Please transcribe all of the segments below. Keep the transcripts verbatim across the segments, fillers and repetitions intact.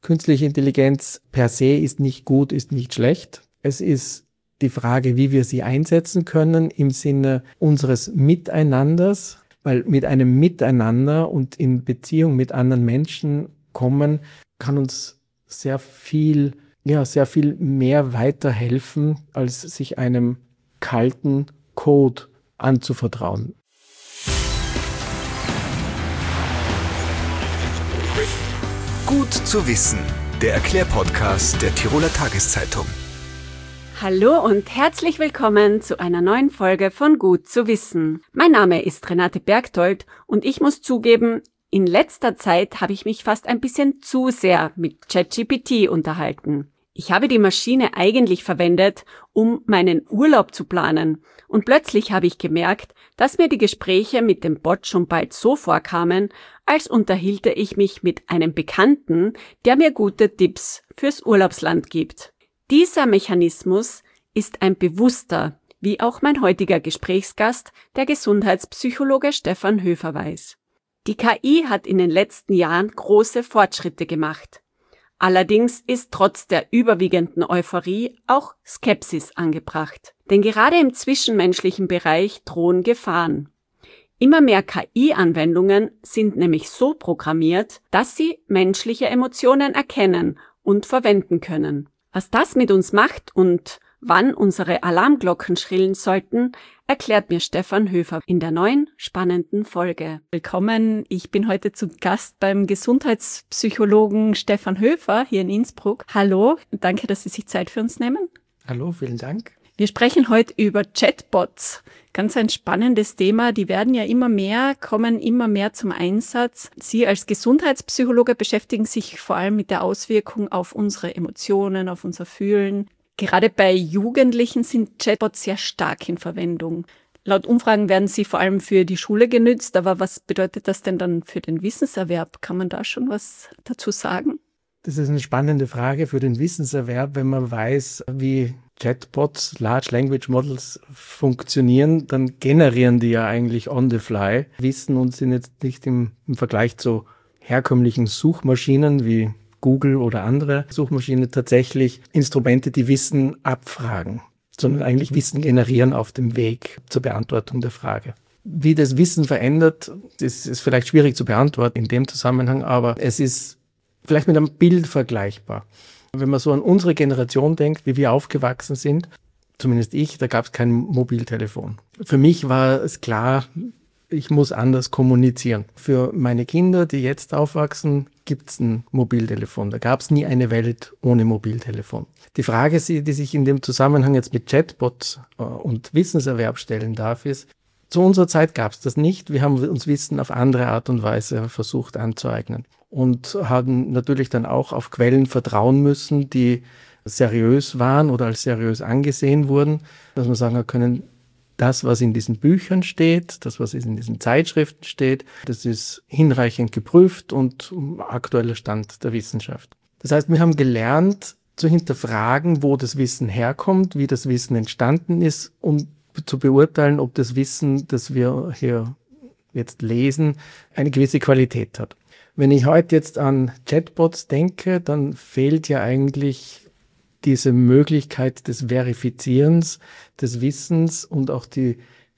Künstliche Intelligenz per se ist nicht gut, ist nicht schlecht. Es ist die Frage, wie wir sie einsetzen können im Sinne unseres Miteinanders, weil mit einem Miteinander und in Beziehung mit anderen Menschen kommen, kann uns sehr viel, ja, sehr viel mehr weiterhelfen, als sich einem kalten Code anzuvertrauen. Gut zu wissen, der Erklärpodcast der Tiroler Tageszeitung. Hallo und herzlich willkommen zu einer neuen Folge von Gut zu wissen. Mein Name ist Renate Bergtold und ich muss zugeben, in letzter Zeit habe ich mich fast ein bisschen zu sehr mit ChatGPT unterhalten. Ich habe die Maschine eigentlich verwendet, um meinen Urlaub zu planen, und plötzlich habe ich gemerkt, dass mir die Gespräche mit dem Bot schon bald so vorkamen, als unterhielte ich mich mit einem Bekannten, der mir gute Tipps fürs Urlaubsland gibt. Dieser Mechanismus ist ein bewusster, wie auch mein heutiger Gesprächsgast, der Gesundheitspsychologe Stefan Höfer, weiß. Die K I hat in den letzten Jahren große Fortschritte gemacht. Allerdings ist trotz der überwiegenden Euphorie auch Skepsis angebracht. Denn gerade im zwischenmenschlichen Bereich drohen Gefahren. Immer mehr K I-Anwendungen sind nämlich so programmiert, dass sie menschliche Emotionen erkennen und verwenden können. Was das mit uns macht und wann unsere Alarmglocken schrillen sollten, erklärt mir Stefan Höfer in der neuen, spannenden Folge. Willkommen, ich bin heute zu Gast beim Gesundheitspsychologen Stefan Höfer hier in Innsbruck. Hallo, danke, dass Sie sich Zeit für uns nehmen. Hallo, vielen Dank. Wir sprechen heute über Chatbots. Ganz ein spannendes Thema. Die werden ja immer mehr, kommen immer mehr zum Einsatz. Sie als Gesundheitspsychologe beschäftigen sich vor allem mit der Auswirkung auf unsere Emotionen, auf unser Fühlen. Gerade bei Jugendlichen sind Chatbots sehr stark in Verwendung. Laut Umfragen werden sie vor allem für die Schule genützt. Aber was bedeutet das denn dann für den Wissenserwerb? Kann man da schon was dazu sagen? Das ist eine spannende Frage für den Wissenserwerb, wenn man weiß, wie Chatbots, Large Language Models funktionieren, dann generieren die ja eigentlich on the fly Wissen und sind jetzt nicht im, im Vergleich zu herkömmlichen Suchmaschinen wie Google oder andere Suchmaschinen tatsächlich Instrumente, die Wissen abfragen, sondern eigentlich Wissen generieren auf dem Weg zur Beantwortung der Frage. Wie das Wissen verändert, das ist vielleicht schwierig zu beantworten in dem Zusammenhang, aber es ist vielleicht mit einem Bild vergleichbar. Wenn man so an unsere Generation denkt, wie wir aufgewachsen sind, zumindest ich, da gab es kein Mobiltelefon. Für mich war es klar, ich muss anders kommunizieren. Für meine Kinder, die jetzt aufwachsen, gibt es ein Mobiltelefon. Da gab es nie eine Welt ohne Mobiltelefon. Die Frage, die sich in dem Zusammenhang jetzt mit Chatbots und Wissenserwerb stellen darf, ist, zu unserer Zeit gab es das nicht. Wir haben uns Wissen auf andere Art und Weise versucht anzueignen und haben natürlich dann auch auf Quellen vertrauen müssen, die seriös waren oder als seriös angesehen wurden, dass man sagen können, das, was in diesen Büchern steht, das, was in diesen Zeitschriften steht, das ist hinreichend geprüft und aktueller Stand der Wissenschaft. Das heißt, wir haben gelernt zu hinterfragen, wo das Wissen herkommt, wie das Wissen entstanden ist, um zu beurteilen, ob das Wissen, das wir hier jetzt lesen, eine gewisse Qualität hat. Wenn ich heute jetzt an Chatbots denke, dann fehlt ja eigentlich diese Möglichkeit des Verifizierens des Wissens und auch die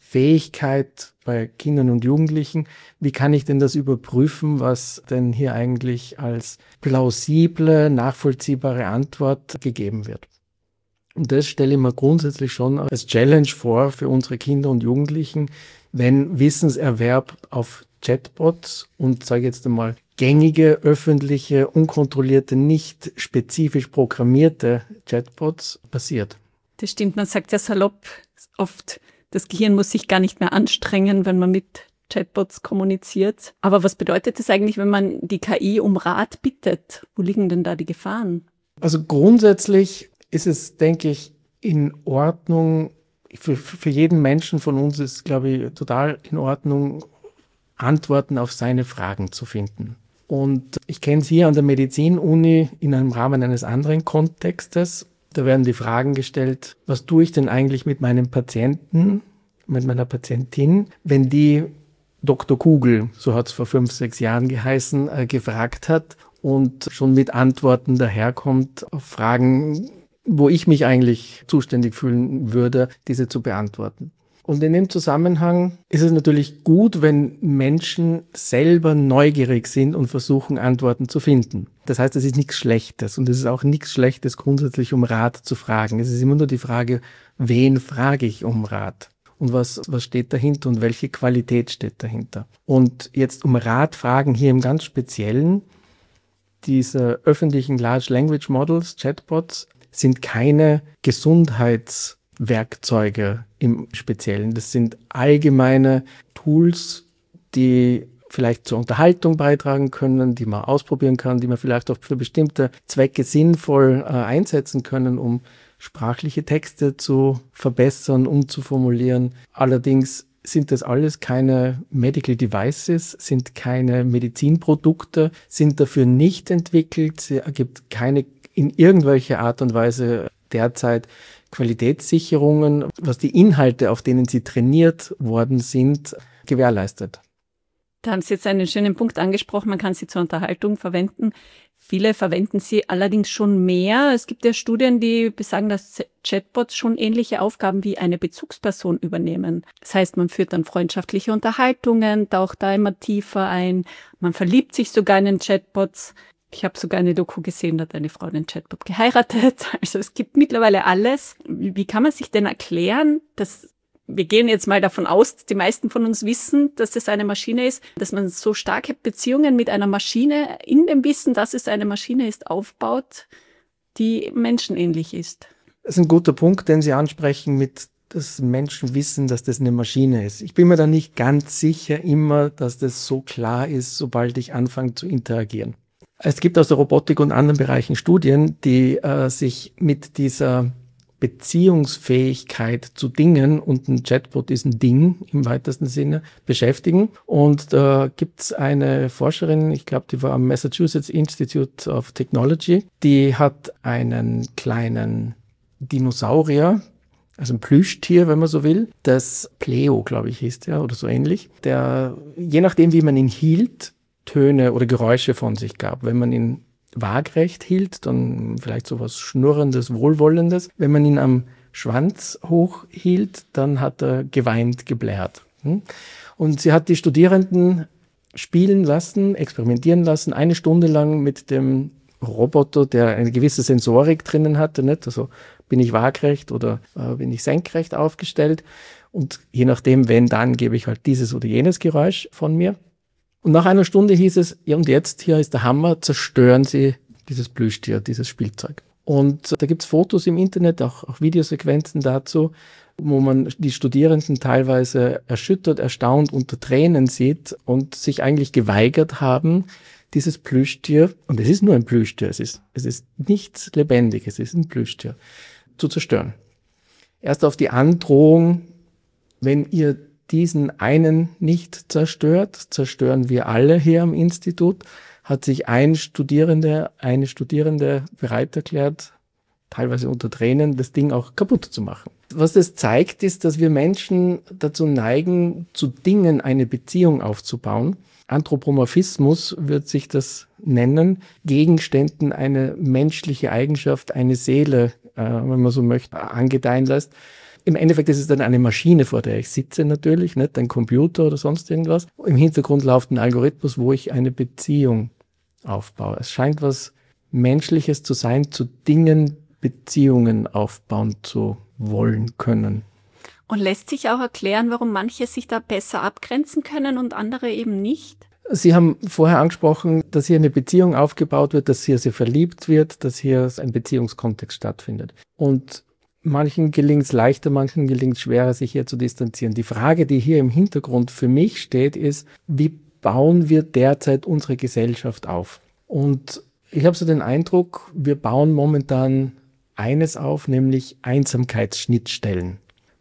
Fähigkeit bei Kindern und Jugendlichen, wie kann ich denn das überprüfen, was denn hier eigentlich als plausible, nachvollziehbare Antwort gegeben wird. Und das stelle ich mir grundsätzlich schon als Challenge vor für unsere Kinder und Jugendlichen, wenn Wissenserwerb auf Chatbots und, sage ich jetzt einmal, gängige, öffentliche, unkontrollierte, nicht spezifisch programmierte Chatbots passiert. Das stimmt, man sagt ja salopp oft, das Gehirn muss sich gar nicht mehr anstrengen, wenn man mit Chatbots kommuniziert. Aber was bedeutet das eigentlich, wenn man die K I um Rat bittet? Wo liegen denn da die Gefahren? Also grundsätzlich ist es, denke ich, in Ordnung, für, für jeden Menschen von uns ist, glaube ich, total in Ordnung, Antworten auf seine Fragen zu finden. Und ich kenne es hier an der Medizin-Uni in einem Rahmen eines anderen Kontextes. Da werden die Fragen gestellt, was tue ich denn eigentlich mit meinem Patienten, mit meiner Patientin, wenn die Doktor Google, so hat es vor fünf, sechs Jahren geheißen, äh, gefragt hat und schon mit Antworten daherkommt auf Fragen, wo ich mich eigentlich zuständig fühlen würde, diese zu beantworten. Und in dem Zusammenhang ist es natürlich gut, wenn Menschen selber neugierig sind und versuchen, Antworten zu finden. Das heißt, es ist nichts Schlechtes und es ist auch nichts Schlechtes, grundsätzlich um Rat zu fragen. Es ist immer nur die Frage, wen frage ich um Rat? Und was, was steht dahinter und welche Qualität steht dahinter? Und jetzt um Rat fragen hier im ganz Speziellen, diese öffentlichen Large Language Models, Chatbots, sind keine Gesundheitswerkzeuge im Speziellen. Das sind allgemeine Tools, die vielleicht zur Unterhaltung beitragen können, die man ausprobieren kann, die man vielleicht auch für bestimmte Zwecke sinnvoll äh, einsetzen können, um sprachliche Texte zu verbessern, umzuformulieren. Allerdings sind das alles keine Medical Devices, sind keine Medizinprodukte, sind dafür nicht entwickelt. Es gibt keine in irgendwelcher Art und Weise derzeit Qualitätssicherungen, was die Inhalte, auf denen sie trainiert worden sind, gewährleistet. Da haben Sie jetzt einen schönen Punkt angesprochen, man kann sie zur Unterhaltung verwenden. Viele verwenden sie allerdings schon mehr. Es gibt ja Studien, die besagen, dass Chatbots schon ähnliche Aufgaben wie eine Bezugsperson übernehmen. Das heißt, man führt dann freundschaftliche Unterhaltungen, taucht da immer tiefer ein, man verliebt sich sogar in den Chatbots. Ich habe sogar eine Doku gesehen, da hat eine Frau den Chatbot geheiratet. Also es gibt mittlerweile alles. Wie kann man sich denn erklären, dass wir gehen jetzt mal davon aus, die meisten von uns wissen, dass es eine Maschine ist, dass man so starke Beziehungen mit einer Maschine in dem Wissen, dass es eine Maschine ist, aufbaut, die menschenähnlich ist? Das ist ein guter Punkt, den Sie ansprechen, mit dass Menschen wissen, dass das eine Maschine ist. Ich bin mir da nicht ganz sicher immer, dass das so klar ist, sobald ich anfange zu interagieren. Es gibt aus der Robotik und anderen Bereichen Studien, die äh, sich mit dieser Beziehungsfähigkeit zu Dingen, und ein Chatbot ist ein Ding im weitesten Sinne, beschäftigen. Und da gibt es eine Forscherin, ich glaube, die war am Massachusetts Institute of Technology, die hat einen kleinen Dinosaurier, also ein Plüschtier, wenn man so will, das Pleo, glaube ich, hieß der oder so ähnlich, der, je nachdem, wie man ihn hielt, Töne oder Geräusche von sich gab. Wenn man ihn waagrecht hielt, dann vielleicht so was Schnurrendes, Wohlwollendes. Wenn man ihn am Schwanz hochhielt, dann hat er geweint, geblärt. Und sie hat die Studierenden spielen lassen, experimentieren lassen, eine Stunde lang mit dem Roboter, der eine gewisse Sensorik drinnen hatte, nicht? Also bin ich waagrecht oder äh, bin ich senkrecht aufgestellt. Und je nachdem, wenn, dann gebe ich halt dieses oder jenes Geräusch von mir. Und nach einer Stunde hieß es, ja und jetzt, hier ist der Hammer, zerstören Sie dieses Plüschtier, dieses Spielzeug. Und da gibt's Fotos im Internet, auch, auch Videosequenzen dazu, wo man die Studierenden teilweise erschüttert, erstaunt, unter Tränen sieht und sich eigentlich geweigert haben, dieses Plüschtier, und es ist nur ein Plüschtier, es ist, es ist nichts Lebendiges, es ist ein Plüschtier, zu zerstören. Erst auf die Androhung, wenn ihr diesen einen nicht zerstört, zerstören wir alle hier am Institut, hat sich ein Studierende, eine Studierende bereit erklärt, teilweise unter Tränen, das Ding auch kaputt zu machen. Was das zeigt, ist, dass wir Menschen dazu neigen, zu Dingen eine Beziehung aufzubauen. Anthropomorphismus wird sich das nennen, Gegenständen eine menschliche Eigenschaft, eine Seele, äh, wenn man so möchte, angedeihen lässt. Im Endeffekt ist es dann eine Maschine, vor der ich sitze natürlich, nicht ein Computer oder sonst irgendwas. Im Hintergrund läuft ein Algorithmus, wo ich eine Beziehung aufbaue. Es scheint was Menschliches zu sein, zu Dingen Beziehungen aufbauen zu wollen können. Und lässt sich auch erklären, warum manche sich da besser abgrenzen können und andere eben nicht? Sie haben vorher angesprochen, dass hier eine Beziehung aufgebaut wird, dass hier sehr verliebt wird, dass hier ein Beziehungskontext stattfindet. Und manchen gelingt es leichter, manchen gelingt es schwerer, sich hier zu distanzieren. Die Frage, die hier im Hintergrund für mich steht, ist, wie bauen wir derzeit unsere Gesellschaft auf? Und ich habe so den Eindruck, wir bauen momentan eines auf, nämlich Einsamkeitsschnittstellen.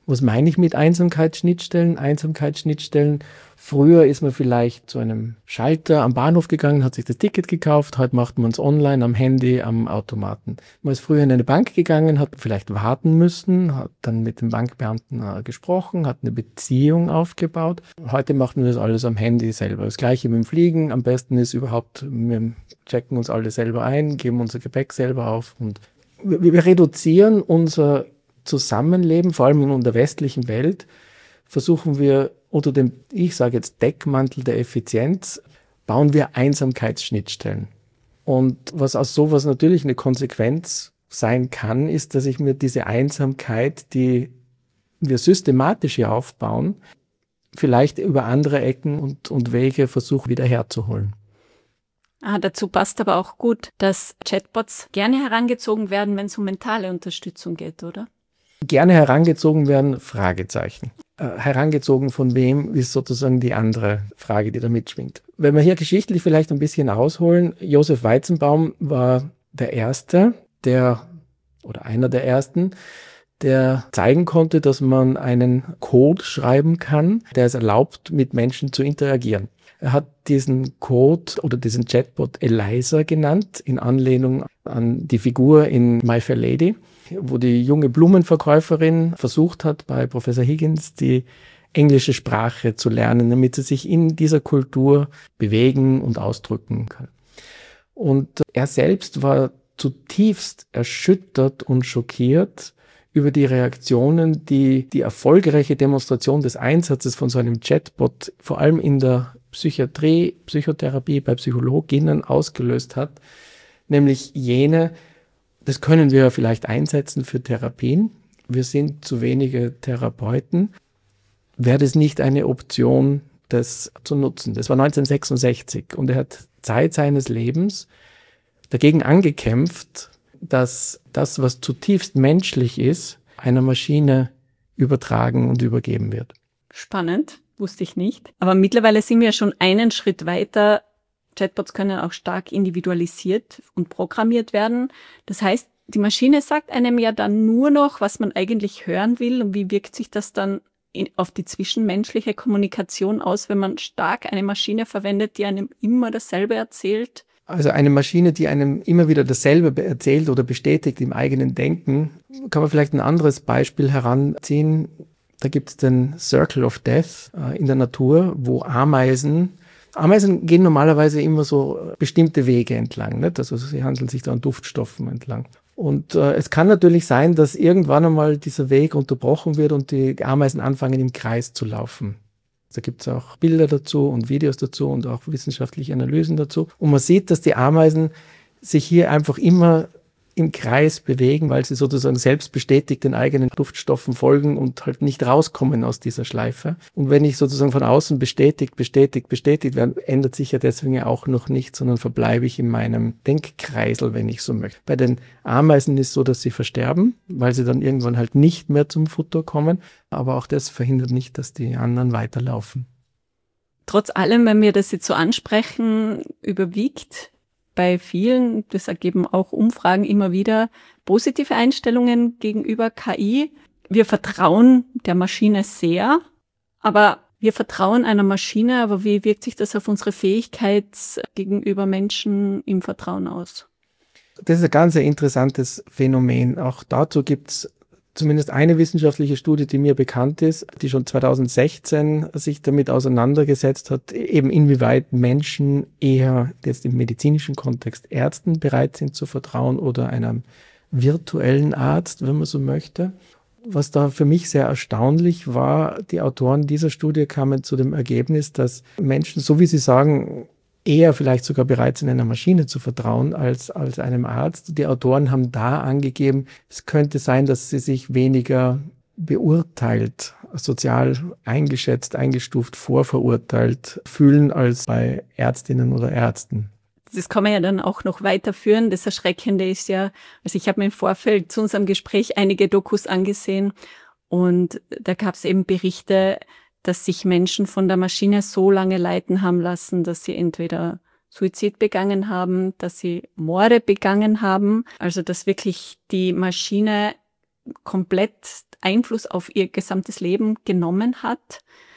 Was meine ich mit Einsamkeitsschnittstellen? Einsamkeitsschnittstellen, früher ist man vielleicht zu einem Schalter am Bahnhof gegangen, hat sich das Ticket gekauft, heute macht man es online, am Handy, am Automaten. Man ist früher in eine Bank gegangen, hat vielleicht warten müssen, hat dann mit dem Bankbeamten äh, gesprochen, hat eine Beziehung aufgebaut. Heute macht man das alles am Handy selber. Das Gleiche mit dem Fliegen, am besten ist überhaupt, wir checken uns alle selber ein, geben unser Gepäck selber auf und wir, wir reduzieren unser Zusammenleben, vor allem in der westlichen Welt, versuchen wir unter dem, ich sage jetzt Deckmantel der Effizienz, bauen wir Einsamkeitsschnittstellen. Und was aus sowas natürlich eine Konsequenz sein kann, ist, dass ich mir diese Einsamkeit, die wir systematisch hier aufbauen, vielleicht über andere Ecken und, und Wege versuche wieder herzuholen. Ah, dazu passt aber auch gut, dass Chatbots gerne herangezogen werden, wenn es um mentale Unterstützung geht, oder? Gerne herangezogen werden, Fragezeichen. Äh, herangezogen von wem, ist sozusagen die andere Frage, die da mitschwingt. Wenn wir hier geschichtlich vielleicht ein bisschen ausholen, Josef Weizenbaum war der Erste, der, oder einer der Ersten, der zeigen konnte, dass man einen Code schreiben kann, der es erlaubt, mit Menschen zu interagieren. Er hat diesen Code oder diesen Chatbot Eliza genannt, in Anlehnung an die Figur in My Fair Lady, wo die junge Blumenverkäuferin versucht hat, bei Professor Higgins die englische Sprache zu lernen, damit sie sich in dieser Kultur bewegen und ausdrücken kann. Und er selbst war zutiefst erschüttert und schockiert über die Reaktionen, die die erfolgreiche Demonstration des Einsatzes von so einem Chatbot vor allem in der Psychiatrie, Psychotherapie, bei Psychologinnen ausgelöst hat, nämlich jene, das können wir vielleicht einsetzen für Therapien. Wir sind zu wenige Therapeuten. Wäre das nicht eine Option, das zu nutzen? Das war neunzehnhundertsechsundsechzig und er hat Zeit seines Lebens dagegen angekämpft, dass das, was zutiefst menschlich ist, einer Maschine übertragen und übergeben wird. Spannend, wusste ich nicht. Aber mittlerweile sind wir schon einen Schritt weiter. Chatbots können auch stark individualisiert und programmiert werden. Das heißt, die Maschine sagt einem ja dann nur noch, was man eigentlich hören will und wie wirkt sich das dann in, auf die zwischenmenschliche Kommunikation aus, wenn man stark eine Maschine verwendet, die einem immer dasselbe erzählt. Also eine Maschine, die einem immer wieder dasselbe erzählt oder bestätigt im eigenen Denken, kann man vielleicht ein anderes Beispiel heranziehen. Da gibt es den Circle of Death äh, in der Natur, wo Ameisen Ameisen gehen normalerweise immer so bestimmte Wege entlang, nicht? Also sie handeln sich da an Duftstoffen entlang. Und äh, es kann natürlich sein, dass irgendwann einmal dieser Weg unterbrochen wird und die Ameisen anfangen im Kreis zu laufen. Da gibt es auch Bilder dazu und Videos dazu und auch wissenschaftliche Analysen dazu. Und man sieht, dass die Ameisen sich hier einfach immer im Kreis bewegen, weil sie sozusagen selbst bestätigt den eigenen Duftstoffen folgen und halt nicht rauskommen aus dieser Schleife. Und wenn ich sozusagen von außen bestätigt, bestätigt, bestätigt werde, ändert sich ja deswegen ja auch noch nichts, sondern verbleibe ich in meinem Denkkreisel, wenn ich so möchte. Bei den Ameisen ist es so, dass sie versterben, weil sie dann irgendwann halt nicht mehr zum Futter kommen. Aber auch das verhindert nicht, dass die anderen weiterlaufen. Trotz allem, wenn wir das jetzt so ansprechen, überwiegt bei vielen, das ergeben auch Umfragen immer wieder, positive Einstellungen gegenüber K I. Wir vertrauen der Maschine sehr, aber wir vertrauen einer Maschine, aber wie wirkt sich das auf unsere Fähigkeit gegenüber Menschen im Vertrauen aus? Das ist ein ganz interessantes Phänomen. Auch dazu gibt es zumindest eine wissenschaftliche Studie, die mir bekannt ist, die schon zweitausendsechzehn sich damit auseinandergesetzt hat, eben inwieweit Menschen eher jetzt im medizinischen Kontext Ärzten bereit sind zu vertrauen oder einem virtuellen Arzt, wenn man so möchte. Was da für mich sehr erstaunlich war, die Autoren dieser Studie kamen zu dem Ergebnis, dass Menschen, so wie sie sagen, eher vielleicht sogar bereit sind, einer Maschine zu vertrauen als, als einem Arzt. Die Autoren haben da angegeben, es könnte sein, dass sie sich weniger beurteilt, sozial eingeschätzt, eingestuft, vorverurteilt fühlen als bei Ärztinnen oder Ärzten. Das kann man ja dann auch noch weiterführen. Das Erschreckende ist ja, also ich habe mir im Vorfeld zu unserem Gespräch einige Dokus angesehen und da gab es eben Berichte, dass sich Menschen von der Maschine so lange leiten haben lassen, dass sie entweder Suizid begangen haben, dass sie Morde begangen haben. Also dass wirklich die Maschine komplett Einfluss auf ihr gesamtes Leben genommen hat.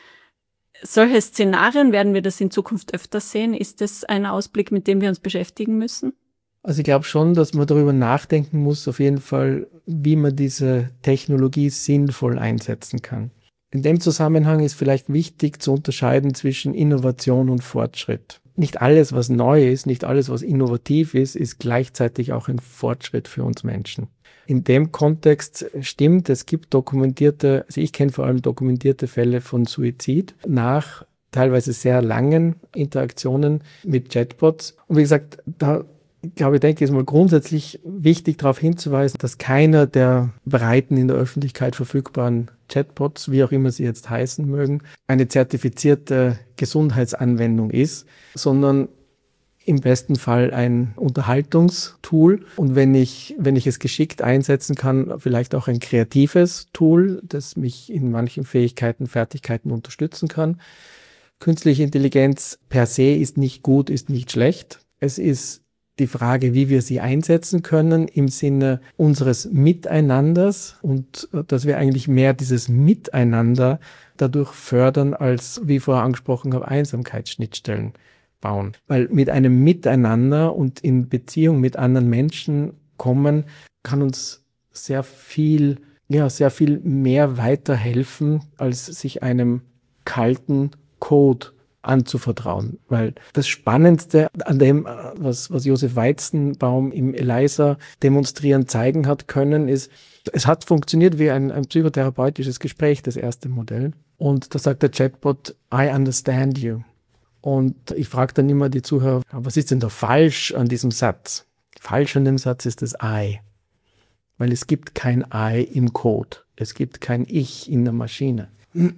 Solche Szenarien werden wir das in Zukunft öfter sehen. Ist das ein Ausblick, mit dem wir uns beschäftigen müssen? Also ich glaube schon, dass man darüber nachdenken muss, auf jeden Fall, wie man diese Technologie sinnvoll einsetzen kann. In dem Zusammenhang ist vielleicht wichtig zu unterscheiden zwischen Innovation und Fortschritt. Nicht alles, was neu ist, nicht alles, was innovativ ist, ist gleichzeitig auch ein Fortschritt für uns Menschen. In dem Kontext stimmt, es gibt dokumentierte, also ich kenne vor allem dokumentierte Fälle von Suizid nach teilweise sehr langen Interaktionen mit Chatbots. Und wie gesagt, da ich glaube, ich denke, es ist mal grundsätzlich wichtig, darauf hinzuweisen, dass keiner der breiten in der Öffentlichkeit verfügbaren Chatbots, wie auch immer sie jetzt heißen mögen, eine zertifizierte Gesundheitsanwendung ist, sondern im besten Fall ein Unterhaltungstool. Und wenn ich, wenn ich es geschickt einsetzen kann, vielleicht auch ein kreatives Tool, das mich in manchen Fähigkeiten, Fertigkeiten unterstützen kann. Künstliche Intelligenz per se ist nicht gut, ist nicht schlecht. Es ist die Frage, wie wir sie einsetzen können im Sinne unseres Miteinanders und dass wir eigentlich mehr dieses Miteinander dadurch fördern, als, wie vorher angesprochen habe, Einsamkeitsschnittstellen bauen. Weil mit einem Miteinander und in Beziehung mit anderen Menschen kommen, kann uns sehr viel, ja, sehr viel mehr weiterhelfen, als sich einem kalten Code anzuvertrauen. Weil das Spannendste an dem, was, was Josef Weizenbaum im ELIZA demonstrieren zeigen hat können, ist, es hat funktioniert wie ein, ein psychotherapeutisches Gespräch, das erste Modell. Und da sagt der Chatbot, I understand you. Und ich frage dann immer die Zuhörer, was ist denn da falsch an diesem Satz? Falsch an dem Satz ist das I. Weil es gibt kein I im Code. Es gibt kein Ich in der Maschine.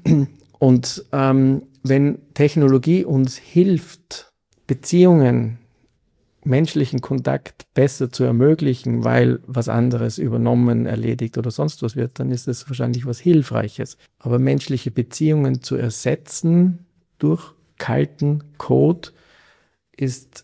Und ähm, wenn Technologie uns hilft, Beziehungen, menschlichen Kontakt besser zu ermöglichen, weil was anderes übernommen, erledigt oder sonst was wird, dann ist das wahrscheinlich was Hilfreiches. Aber menschliche Beziehungen zu ersetzen durch kalten Code ist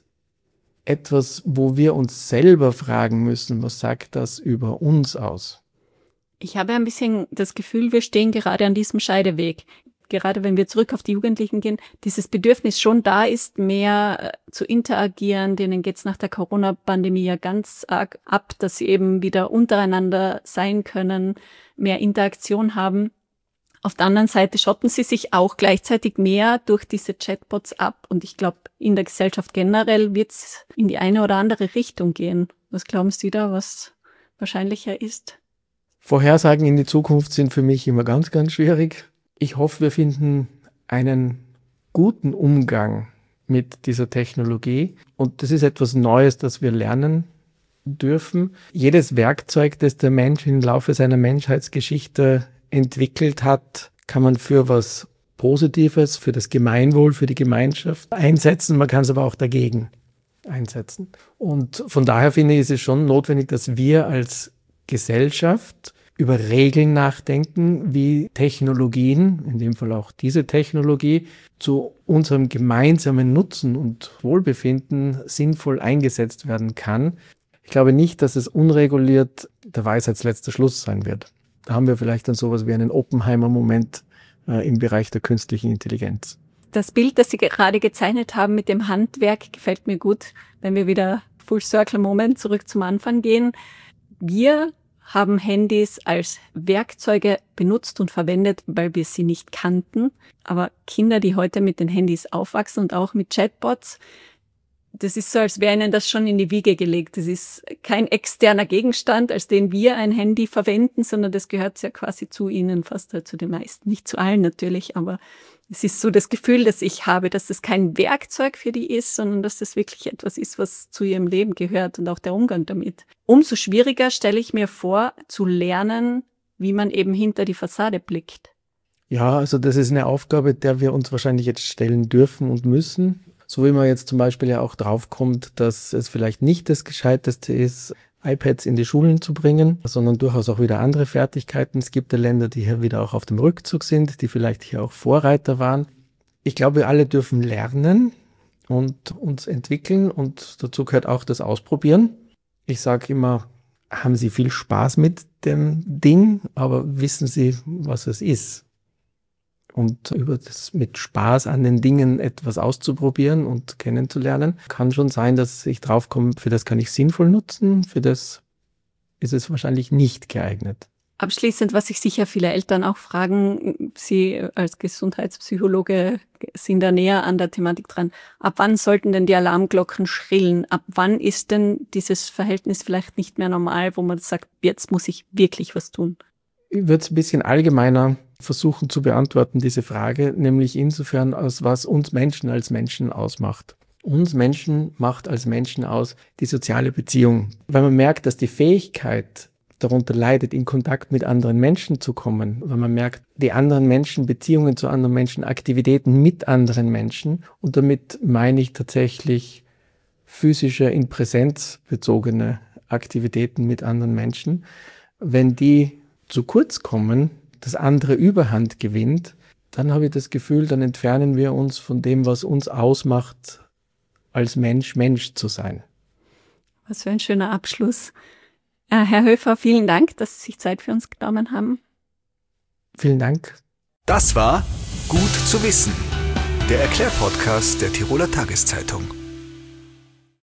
etwas, wo wir uns selber fragen müssen, was sagt das über uns aus? Ich habe ein bisschen das Gefühl, wir stehen gerade an diesem Scheideweg. Gerade wenn wir zurück auf die Jugendlichen gehen, dieses Bedürfnis schon da ist, mehr äh, zu interagieren. Denen geht es nach der Corona-Pandemie ja ganz arg ab, dass sie eben wieder untereinander sein können, mehr Interaktion haben. Auf der anderen Seite schotten sie sich auch gleichzeitig mehr durch diese Chatbots ab. Und ich glaube, in der Gesellschaft generell wird es in die eine oder andere Richtung gehen. Was glauben Sie da, was wahrscheinlicher ist? Vorhersagen in die Zukunft sind für mich immer ganz, ganz schwierig. Ich hoffe, wir finden einen guten Umgang mit dieser Technologie. Und das ist etwas Neues, das wir lernen dürfen. Jedes Werkzeug, das der Mensch im Laufe seiner Menschheitsgeschichte entwickelt hat, kann man für was Positives, für das Gemeinwohl, für die Gemeinschaft einsetzen. Man kann es aber auch dagegen einsetzen. Und von daher finde ich, ist es schon notwendig, dass wir als Gesellschaft über Regeln nachdenken, wie Technologien, in dem Fall auch diese Technologie, zu unserem gemeinsamen Nutzen und Wohlbefinden sinnvoll eingesetzt werden kann. Ich glaube nicht, dass es unreguliert der Weisheitsletzter Schluss sein wird. Da haben wir vielleicht dann sowas wie einen Oppenheimer-Moment äh, im Bereich der künstlichen Intelligenz. Das Bild, das Sie gerade gezeichnet haben mit dem Handwerk, gefällt mir gut, wenn wir wieder Full Circle Moment zurück zum Anfang gehen. Wir haben Handys als Werkzeuge benutzt und verwendet, weil wir sie nicht kannten. Aber Kinder, die heute mit den Handys aufwachsen und auch mit Chatbots, das ist so, als wäre ihnen das schon in die Wiege gelegt. Das ist kein externer Gegenstand, als den wir ein Handy verwenden, sondern das gehört ja quasi zu ihnen, fast zu den meisten. Nicht zu allen natürlich, aber es ist so das Gefühl, das ich habe, dass das kein Werkzeug für die ist, sondern dass das wirklich etwas ist, was zu ihrem Leben gehört und auch der Umgang damit. Umso schwieriger stelle ich mir vor, zu lernen, wie man eben hinter die Fassade blickt. Ja, also das ist eine Aufgabe, der wir uns wahrscheinlich jetzt stellen dürfen und müssen. So wie man jetzt zum Beispiel ja auch draufkommt, dass es vielleicht nicht das Gescheiteste ist, iPads in die Schulen zu bringen, sondern durchaus auch wieder andere Fertigkeiten. Es gibt ja Länder, die hier wieder auch auf dem Rückzug sind, die vielleicht hier auch Vorreiter waren. Ich glaube, wir alle dürfen lernen und uns entwickeln und dazu gehört auch das Ausprobieren. Ich sage immer, haben Sie viel Spaß mit dem Ding, aber wissen Sie, was es ist? Und über das mit Spaß an den Dingen etwas auszuprobieren und kennenzulernen, kann schon sein, dass ich draufkomme, für das kann ich sinnvoll nutzen, für das ist es wahrscheinlich nicht geeignet. Abschließend, was sich sicher viele Eltern auch fragen, Sie als Gesundheitspsychologe sind da näher an der Thematik dran. Ab wann sollten denn die Alarmglocken schrillen? Ab wann ist denn dieses Verhältnis vielleicht nicht mehr normal, wo man sagt, jetzt muss ich wirklich was tun? Ich würde es ein bisschen allgemeiner versuchen zu beantworten, diese Frage, nämlich insofern, aus was uns Menschen als Menschen ausmacht. Uns Menschen macht als Menschen aus die soziale Beziehung. Weil man merkt, dass die Fähigkeit darunter leidet, in Kontakt mit anderen Menschen zu kommen, weil man merkt, die anderen Menschen, Beziehungen zu anderen Menschen, Aktivitäten mit anderen Menschen, und damit meine ich tatsächlich physische, in Präsenz bezogene Aktivitäten mit anderen Menschen. Wenn die zu kurz kommen, das andere Überhand gewinnt, dann habe ich das Gefühl, dann entfernen wir uns von dem, was uns ausmacht, als Mensch, Mensch zu sein. Was für ein schöner Abschluss. Herr Höfer, vielen Dank, dass Sie sich Zeit für uns genommen haben. Vielen Dank. Das war Gut zu wissen, der Erklärpodcast der Tiroler Tageszeitung.